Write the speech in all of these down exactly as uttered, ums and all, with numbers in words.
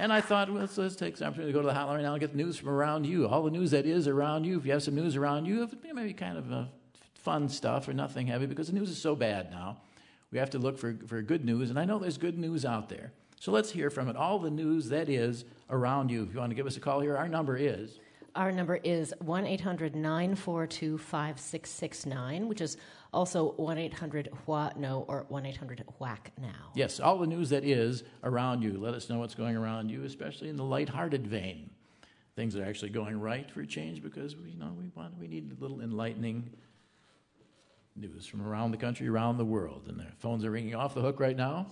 And I thought, well, let's, let's take some opportunity to go to the hotline right now and get the news from around you. All the news that is around you. If you have some news around you, maybe kind of uh, fun stuff or nothing heavy, because the news is so bad now. We have to look for, for good news, and I know there's good news out there. So let's hear from it. All the news that is around you. If you want to give us a call here, our number is... Our number is one eight hundred nine four two five six six nine, which is also one eight hundred W H A No or one eight hundred whack now. Yes, all the news that is around you. Let us know what's going around you, especially in the lighthearted vein. Things that are actually going right for a change, because we you know we want we need a little enlightening news from around the country, around the world. And their phones are ringing off the hook right now.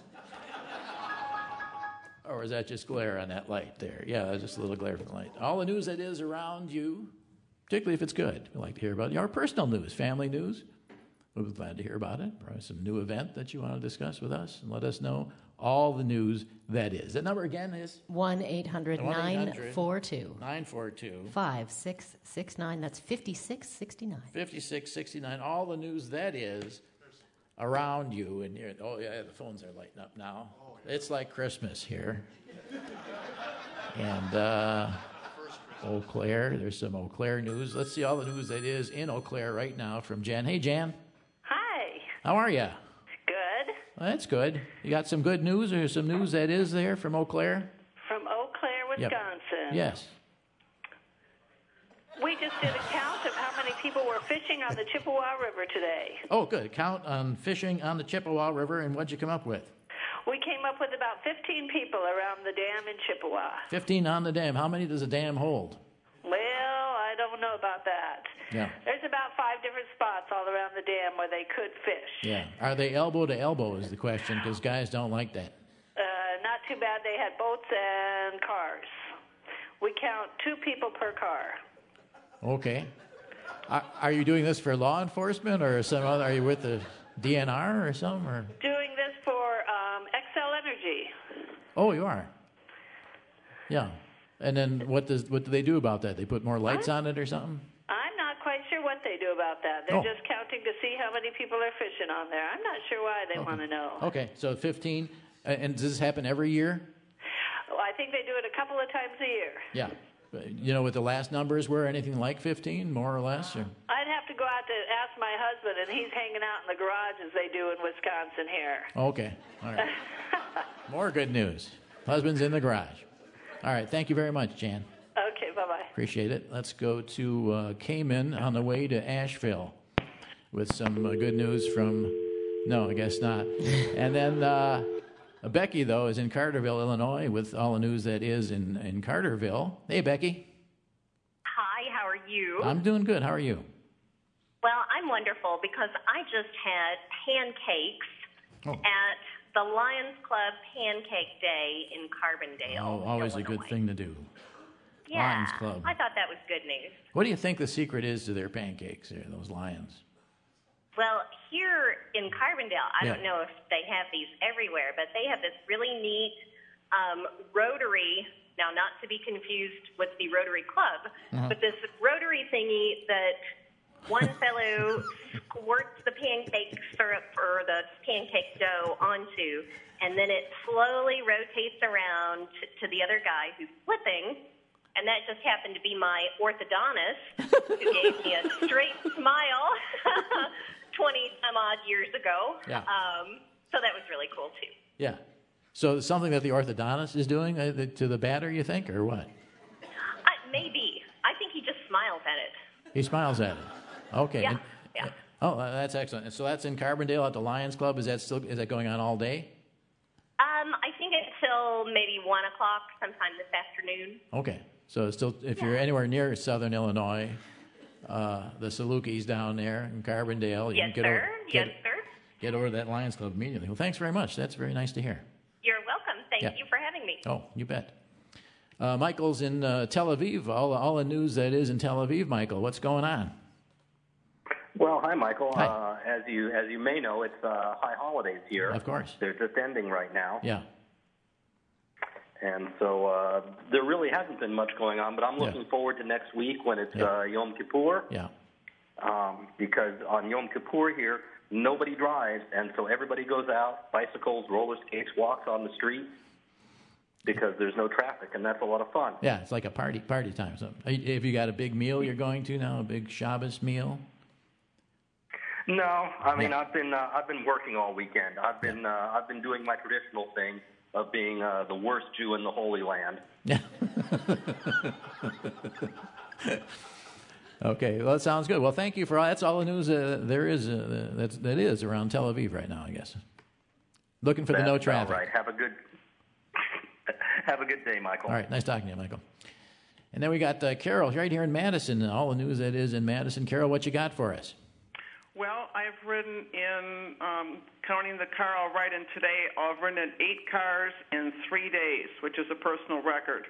Or is that just glare on that light there? Yeah, that's just a little glare from the light. All the news that is around you, particularly if it's good. We'd like to hear about it. Our personal news, family news. We'll be glad to hear about it. Probably some new event that you want to discuss with us. And let us know all the news that is. That number again is? one eight hundred nine four two nine four two five six six nine. That's fifty-six sixty-nine. fifty-six sixty-nine. All the news that is around you. And you're, oh, yeah, the phones are lighting up now. It's like Christmas here. And uh, Eau Claire, there's some Eau Claire news. Let's see all the news that is in Eau Claire right now from Jan. Hey, Jan. Hi. How are you? Good. Well, that's good. You got some good news or some news that is there from Eau Claire? From Eau Claire, Wisconsin. Yep. Yes. We just did a count of how many people were fishing on the Chippewa River today. Oh, good. Count on fishing on the Chippewa River, and what'd you come up with? We came up with about fifteen people around the dam in Chippewa. fifteen on the dam. How many does a dam hold? Well, I don't know about that. Yeah. There's about five different spots all around the dam where they could fish. Yeah. Are they elbow to elbow is the question, because guys don't like that. Uh, not too bad. They had boats and cars. We count two people per car. Okay. Are, are you doing this for law enforcement or some other? Are you with the D N R or something? Or? Doing this for um, Xcel Energy. Oh, you are. Yeah. And then what does what do they do about that? They put more lights Huh? on it or something? I'm not quite sure what they do about that. They're Oh. just counting to see how many people are fishing on there. I'm not sure why they Okay. want to know. Okay. So fifteen. Uh, and does this happen every year? Well, I think they do it a couple of times a year. Yeah. You know what the last numbers were? Anything like fifteen, more or less? Or? I'd have to go out to ask my husband, and he's hanging out in the garage as they do in Wisconsin here. Okay. All right. More good news. Husband's in the garage. All right. Thank you very much, Jan. Okay, bye-bye. Appreciate it. Let's go to uh, Cayman on the way to Asheville with some uh, good news from... No, I guess not. And then uh, Becky, though, is in Carterville, Illinois, with all the news that is in, in Carterville. Hey, Becky. Hi, how are you? I'm doing good. How are you? Well, I'm wonderful because I just had pancakes Oh. at the Lions Club Pancake Day in Carbondale. Oh, always a Illinois. good thing to do. Yeah, Lions Club. I thought that was good news. What do you think the secret is to their pancakes, there, those Lions? Well, here in Carbondale, I Yeah. don't know if they have these everywhere, but they have this really neat um, rotary, now not to be confused with the Rotary Club, Uh-huh. but this rotary thingy that one fellow squirts the pancake syrup or the pancake dough onto, and then it slowly rotates around to, to the other guy who's flipping. And that just happened to be my orthodontist who gave me a straight smile twenty some odd years ago. Yeah. Um, so that was really cool too. Yeah. So something that the orthodontist is doing uh, the, to the batter, you think, or what? Uh, maybe. I think he just smiles at it. He smiles at it. Okay. Yeah, And- yeah. Oh, uh, that's excellent. And so that's in Carbondale at the Lions Club. Is that still is that going on all day? Um, I think until maybe one o'clock sometime this afternoon. Okay. So it's still, if you're anywhere near Southern Illinois, uh, the Salukis down there in Carbondale, you Yes, can get sir. over get, Yes, sir. get over to that Lions Club immediately. Well, thanks very much. That's very nice to hear. You're welcome. Thank Yeah. you for having me. Oh, you bet. Uh, Michael's in uh, Tel Aviv. All all the news that is in Tel Aviv. Michael, what's going on? Well, hi, Michael. Hi. Uh, as you as you may know, it's uh, high holidays here. Of course. They're just ending right now. Yeah. And so uh, there really hasn't been much going on, but I'm Yeah. looking forward to next week when it's Yeah. uh, Yom Kippur, Yeah. um, because on Yom Kippur here, nobody drives, and so everybody goes out, bicycles, roller skates, walks on the streets. because there's no traffic, and that's a lot of fun. Yeah, it's like a party party time. So, have you got a big meal you're going to now? A big Shabbos meal? No, I mean Yeah. I've been uh, I've been working all weekend. I've been uh, I've been doing my traditional thing of being uh, the worst Jew in the Holy Land. Yeah. Okay, well, that sounds good. Well, thank you for all. That's all the news uh, there is. Uh, that's, that is around Tel Aviv right now, I guess. Looking for That's the no about traffic. right. Have a good have a good day, Michael. All right, nice talking to you, Michael. And then we got uh, Carol right here in Madison. All the news that is in Madison. Carol, what you got for us? Well, I've ridden in, um, counting the car I'll ride in today, I've ridden in eight cars in three days, which is a personal record.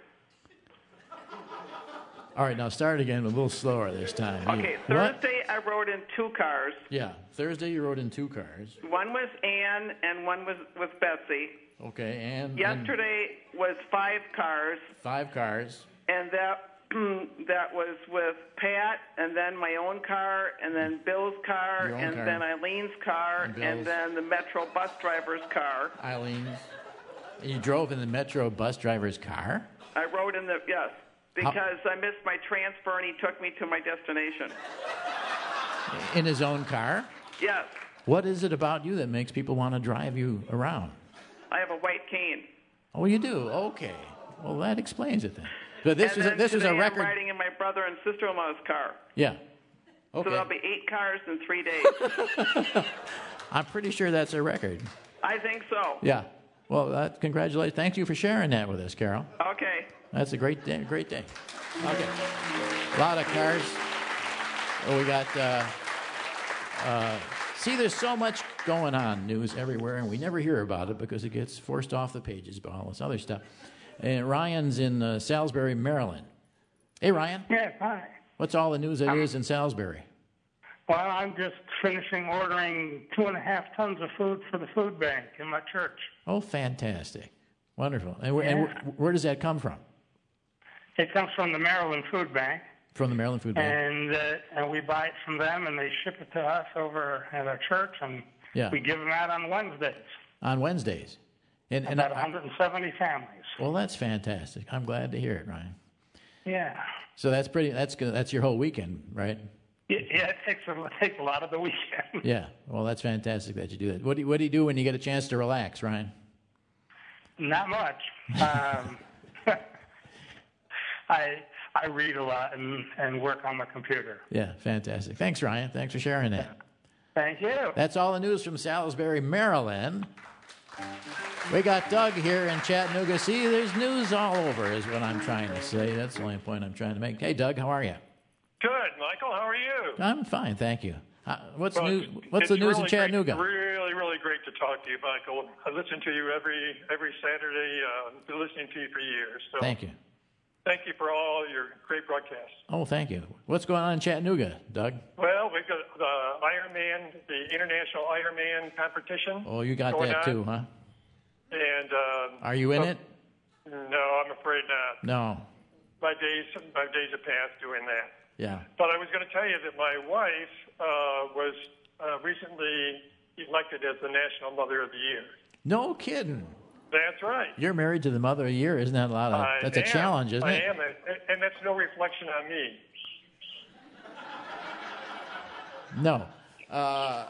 All right, now start again a little slower this time. Okay, You- what? Thursday I rode in two cars. Yeah, Thursday you rode in two cars. One was Ann and one was with Betsy. Okay, and, and Yesterday was five cars, five cars. and that that was with Pat, and then my own car, and then Bill's car, Your own and car. then Eileen's car, And and, Bill's. then the Metro bus driver's car. Eileen's. And you drove in the Metro bus driver's car? I rode in the, yes, because I missed my transfer and he took me to my destination. In his own car? Yes, What is it about you that makes people want to drive you around? I have a white cane. Oh, you do? Okay. Well, that explains it then. But this and was a, then this was today a record. I'm riding in my brother and sister-in-law's car. Yeah. So Okay. there'll be eight cars in three days. I'm pretty sure that's a record. I think so. Yeah. Well, uh, congratulations. Thank you for sharing that with us, Carol. Okay. That's a great day. Great day. Okay. A lot of cars. Oh, we got. Uh, uh, see, there's so much going on, news everywhere, and we never hear about it because it gets forced off the pages by all this other stuff. And Ryan's in uh, Salisbury, Maryland. Hey, Ryan. Yes, hi. What's all the news that is in Salisbury? Well, I'm just finishing ordering two and a half tons of food for the food bank in my church. Oh, fantastic. Wonderful. And, where, and Yeah. where, where does that come from? It comes from the Maryland Food Bank, From the Maryland Food Bank. and uh, and we buy it from them, and they ship it to us over at our church, and Yeah. we give them out on Wednesdays. On Wednesdays. And, and About I- one hundred seventy families. well, that's fantastic. I'm glad to hear it, Ryan. Yeah. So that's pretty. That's good. That's your whole weekend, right? Yeah, yeah, it takes a, it takes a lot of the weekend. Yeah. Well, that's fantastic that you do that. What do you, what do you do when you get a chance to relax, Ryan? Not much. Um, I I read a lot and, and work on my computer. Yeah, fantastic. Thanks, Ryan. Thanks for sharing that. Thank you. That's all the news from Salisbury, Maryland. We got Doug here in Chattanooga. See, there's news all over, is what I'm trying to say. That's the only point I'm trying to make. Hey, Doug, how are you? Good, Michael. How are you? I'm fine, thank you. Uh, what's Well, new, it's- What's the it's news really in Chattanooga? Great, really, really great to talk to you, Michael. I listen to you every every Saturday. Uh, been listening to you for years. So Thank you. Thank you for all your great broadcasts. Oh, thank you. What's going on in Chattanooga, Doug? Well, we've got the Ironman, the International Ironman competition. Oh, you got going that on. too, huh? And um, Are you in so- it? No, I'm afraid not. No. My days, my days have passed doing that. Yeah. But I was going to tell you that my wife uh, was uh, recently elected as the National Mother of the Year. No kidding. That's right. You're married to the mother of the year. Isn't that a lot of? I That's a am. challenge, isn't I it? am, and- and that's no reflection on me. No. Uh,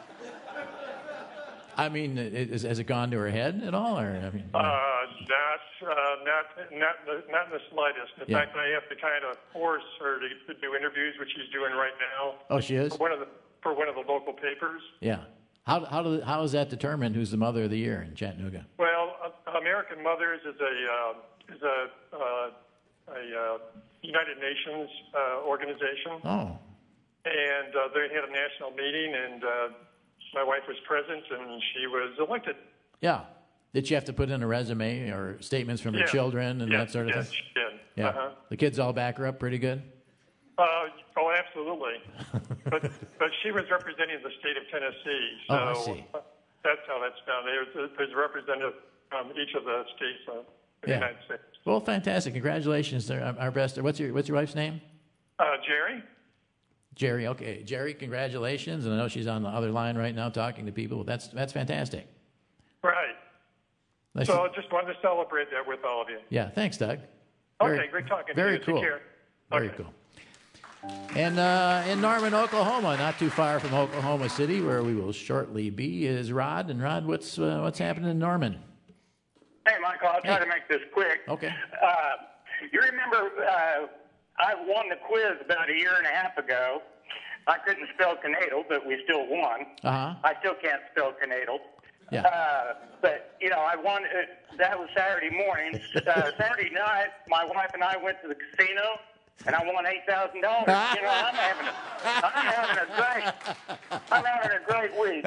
I mean, is, has it gone to her head at all, or I mean? Uh, not, uh, not, not, the- not in the slightest. In Yeah. fact, I have to kind of force her to, to do interviews, which she's doing right now. Oh, she is? For one of the for one of the local papers. Yeah. How how do how is that determined? Who's the mother of the year in Chattanooga? Well, uh, American Mothers is a uh, is a uh, a uh, United Nations uh, organization, Oh, and uh, they had a national meeting, and uh, my wife was present, and she was elected. yeah. Did she have to put in a resume or statements from her Yeah. children and Yes, that sort of yes, thing? she did. Yeah. Uh-huh. The kids all back her up pretty good. Uh, oh, absolutely. but but she was representing the state of Tennessee, so Oh, I see. uh, that's how that's done. There's, there's a representative from each of the states of the Yeah. United States. Well, fantastic. Congratulations. They're our our best. What's your what's your wife's name? Uh, Jerry? Jerry. Okay, Jerry. Congratulations. And I know she's on the other line right now talking to people. That's that's fantastic. Right. Nice So to- I just wanted to celebrate that with all of you. Yeah, thanks, Doug. Okay, great talking to Very you. Take cool. care. Very Okay. cool. And uh, in Norman, Oklahoma, not too far from Oklahoma City, where we will shortly be, is Rod. And Rod, what's uh, what's happening in Norman? Hey, Michael, I'll try Hey. to make this quick. Okay. Uh, you remember uh, I won the quiz about a year and a half ago. I couldn't spell Canadle, but we still won. Uh-huh. I still can't spell Canadle. Yeah. Uh, but, you know, I won. Uh, that was Saturday morning. Uh, Saturday night, my wife and I went to the casino, and I won eight thousand dollars. You know, I'm having a, I'm having a great, I'm having a great week.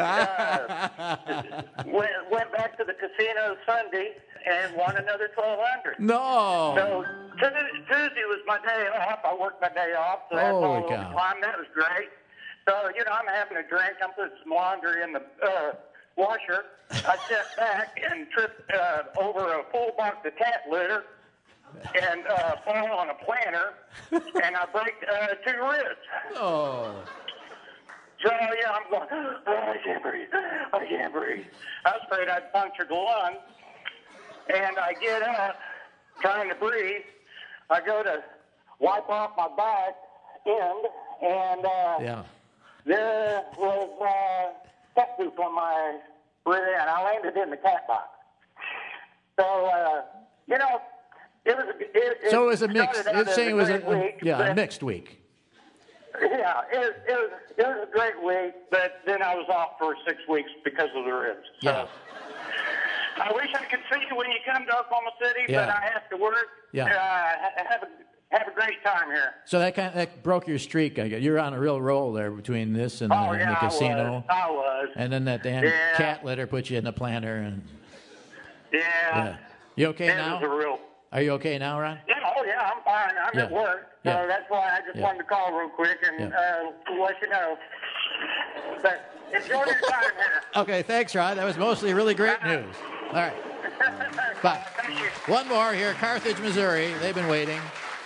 Uh, went, went back to the casino Sunday and won another twelve hundred. No. So Tuesday, Tuesday was my day off. I worked my day off, so that's Holy all cow. overtime. That was great. So, you know, I'm having a drink. I'm putting some laundry in the uh, washer. I sat back and tripped uh, over a full box of cat litter and uh, fall on a planter, and I break uh, two ribs. Oh. So, yeah, I'm going, oh, I can't breathe. I can't breathe. I was afraid I'd punctured the lung. And I get up, trying to breathe. I go to wipe off my back end, and uh, Yeah. there was uh, cat poop on my rear end. I landed in the cat box. So, uh, you know, it was a, it, So it was a started mixed. out It's as saying it was a, great week, yeah, a but- mixed week. Yeah, it, it, was, it was a great week, but then I was off for six weeks because of the ribs. So. Yeah. I wish I could see you when you come to Oklahoma City, Yeah. but I have to work. Yeah. Uh, ha- have a have a great time here. So that kind of, that broke your streak. I guess you're on a real roll there between this and, the, Oh and yeah, the casino, I was. I was. and then that damn Yeah. cat litter put you in the planter. And Yeah. yeah, you okay It now? was a real. Are you okay now, Ron? Yeah. Oh yeah, I'm fine. I'm Yeah. at work, so Yeah. that's why I just Yeah. wanted to call real quick and Yeah. uh, let you know. But enjoy your time here. Okay, thanks, Rod. That was mostly really great news. All right. Bye. Thank you. One more here, Carthage, Missouri. They've been waiting.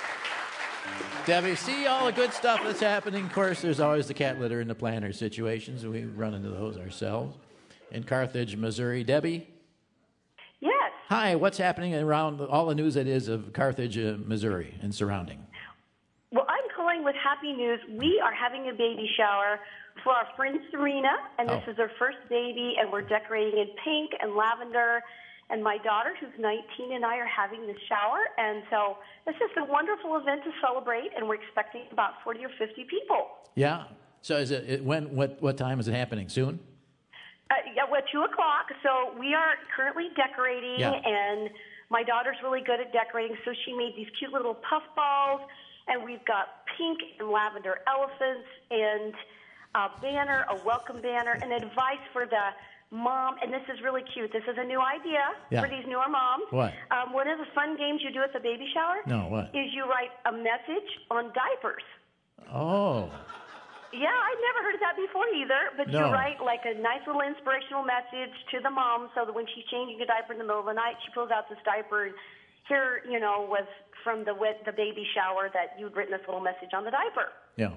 Debbie, see all the good stuff that's happening. Of course, there's always the cat litter and the planter situations. We run into those ourselves. In Carthage, Missouri. Debbie? Yes. Hi, what's happening around all the news that is of Carthage, uh, Missouri and surrounding? Well, I'm calling with happy news. We are having a baby shower for our friend Serena, and this Oh. is her first baby, and we're decorating in pink and lavender. And my daughter, who's nineteen, and I are having the shower. And so it's just a wonderful event to celebrate, and we're expecting about forty or fifty people. Yeah. So is it, it when? What? What time is it happening? Soon? Uh, yeah, well, two o'clock. So we are currently decorating, Yeah. and my daughter's really good at decorating. So she made these cute little puff balls, and we've got pink and lavender elephants, and a banner, a welcome banner, and advice for the mom. And this is really cute. This is a new idea Yeah. for these newer moms. What? Um, one of the fun games you do at the baby shower No, what? is you write a message on diapers. Oh. Yeah, I'd never heard of that before either. But No. you write like a nice little inspirational message to the mom so that when she's changing a diaper in the middle of the night, she pulls out this diaper. And here, you know, was from the wet, the baby shower that you'd written this little message on the diaper. Yeah.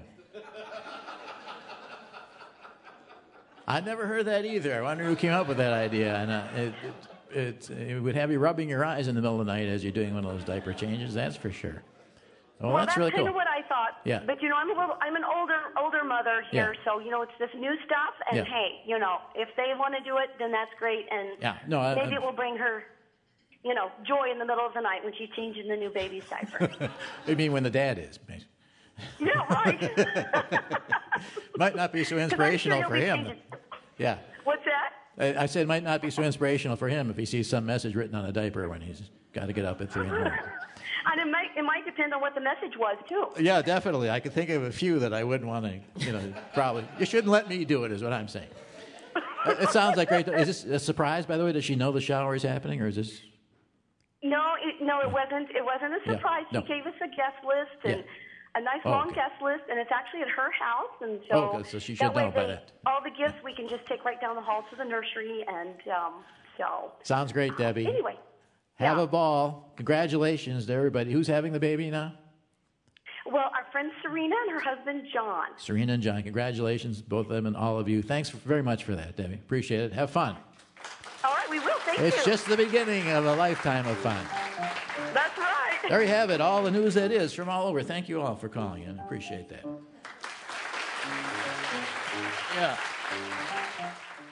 I never heard that either. I wonder who came up with that idea. And uh, it, it, it, it would have you rubbing your eyes in the middle of the night as you're doing one of those diaper changes. That's for sure. Oh, well, that's, that's really kind cool. of what I thought. Yeah. But you know, I'm a little, I'm an older, older mother here, Yeah. so you know, it's this new stuff. And Yeah. hey, you know, if they want to do it, then that's great. And Yeah. No, I- maybe I- it will bring her, you know, joy in the middle of the night when she's changing the new baby's diaper. You mean when the dad is? Yeah, right. Might not be so 'Cause I'm sure inspirational you'll for be him. changing- Yeah. What's that? I I said it might not be so inspirational for him if he sees some message written on a diaper when he's got to get up at three in the morning. And it might, it might depend on what the message was, too. Yeah, definitely. I could think of a few that I wouldn't want to, you know, probably. You shouldn't let me do it, is what I'm saying. It sounds like great. Is this a surprise, by the way? Does she know the shower is happening, or is this? No, it, no, it wasn't. It wasn't a Yeah, surprise. no. She gave us a guest list and Yeah. a nice Oh, long okay. guest list, and it's actually at her house. And so, Oh, good. So she should that way know about they- it. All the gifts we can just take right down the hall to the nursery, and um, so. Sounds great, Debbie. Anyway, Have a ball. Congratulations to everybody. Who's having the baby now? well, our friend Serena and her husband John. Serena and John. Congratulations, both of them and all of you. Thanks very much for that, Debbie. Appreciate it. Have fun. All right, we will. Thank It's you. just the beginning of a lifetime of fun. That's right. There you have it, all the news that is from all over. Thank you all for calling in. Appreciate that. Yeah.